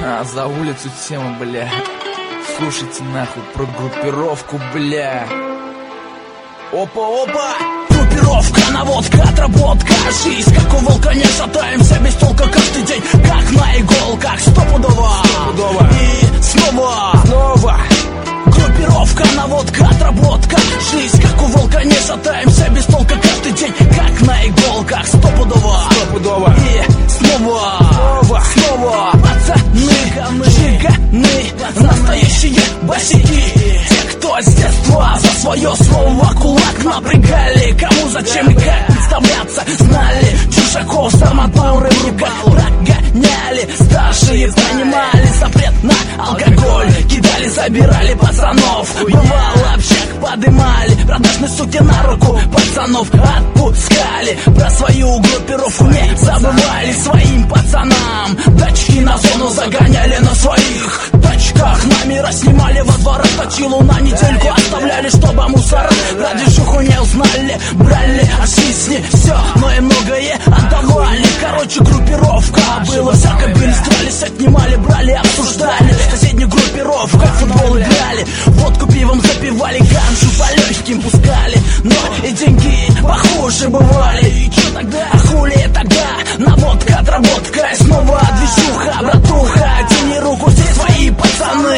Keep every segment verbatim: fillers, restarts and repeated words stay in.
А за улицу тема, бля. Слушайте нахуй про группировку, бля. Опа-опа! Группировка, наводка, отработка, жизнь как у волка, не шатаемся без толка каждый день, как на иголках, стопудово, стопудово. И снова, снова. Группировка, наводка, отработка, жизнь как у волка, не шатаемся без толка каждый день, как на иголках, стопудово, стопудово. И снова, снова, снова. Пацаны, жиганы, настоящие босики, те, кто с детства за свое слово кулак напрягали, кому зачем и как представляться знали, чужаков с арматуры в руках прогоняли, старшие понимали запрет на алкоголь, кидали, забирали пацанов, бывало общак подымали, продажные суки на руку пацанов отпускали, про свою группировку не забывали, своим пацанам дачки на зону загоняли, на своих тачках номера снимали, во дворах точилу на недельку оставляли, чтобы мусора про движуху не узнали, брали от жизни все, но и многое отдавали. Короче, группировка была, всяко перестрались, отнимали, брали, обсуждали, в соседней группировке в футбол играли, водку пивом запивали, ганшу по легким пускали, но и деньги похуже бывали. И чё тогда? А хули тогда? Наводка, отработка, и снова движуха, братуха, тяни руку, здесь свои пацаны,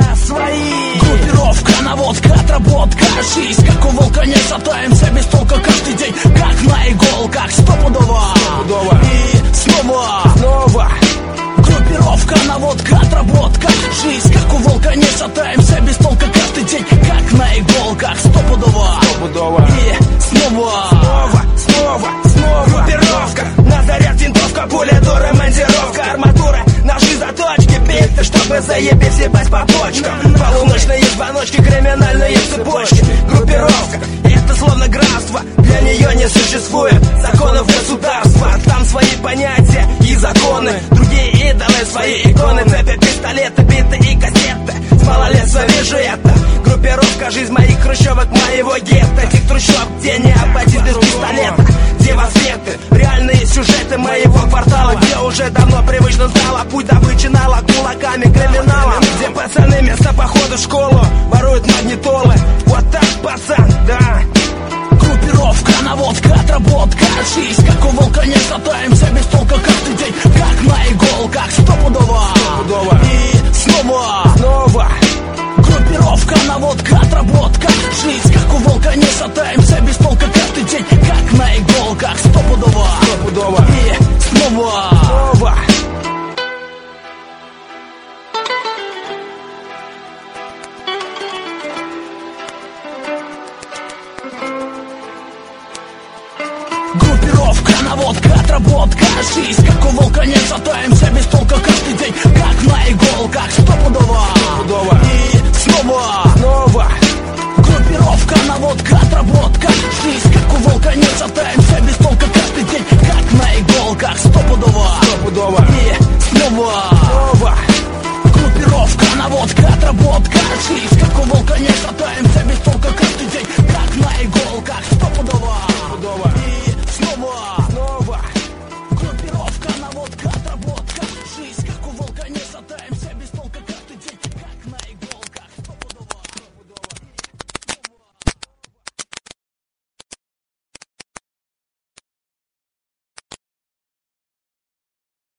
свои. Группировка, наводка, отработка, жизнь как у волка, не шатаемся без толка каждый день, как на иголках, стопудово, стопудово. И снова, снова. Группировка, наводка, отработка, жизнь как у волка, не шатаемся без толка каждый день, как на иголках, стопудово, стопудово. И снова, снова, снова, снова. Группировка, на заряд винтовка, пуля, дура, монтировка, арматура, ножи, заточки, биты, чтобы заебись, ебать по почкам. Полуночные звоночки, криминальные цепочки. Группировка, это словно графство, для нее не существует законов государства. Там свои понятия и законы, другие идолы, свои иконы, цепи, пистолеты, биты и кассеты. С малолетства вижу это. Группировка, жизнь моих хрущевок, моего гетто, этих трущоб, где не обойтись без пистолета, где возветы, реальные сюжеты моего квартала, где уже давно привычно стало путь добычи нала кулаками криминалом, где пацаны вместо похода в школу воруют магнитолы. Вот так, пацан, да. Группировка, наводка, отработка, жизнь как у волка, не шатаемся без толка каждый день, как на иголках, стопудово, стопудово. И снова, снова. Группировка, наводка, отработка, жизнь как у волка, не шатаемся без толка каждый день, как на иголках, стопудово, стопудово. И снова, снова. Группировка, наводка, отработка, жизнь как у волка, не шатаемся без толка каждый день, как на иголках, стопудово, стопудово. И снова, снова. Группировка, наводка, отработка, жизнь как у волка, не шатаемся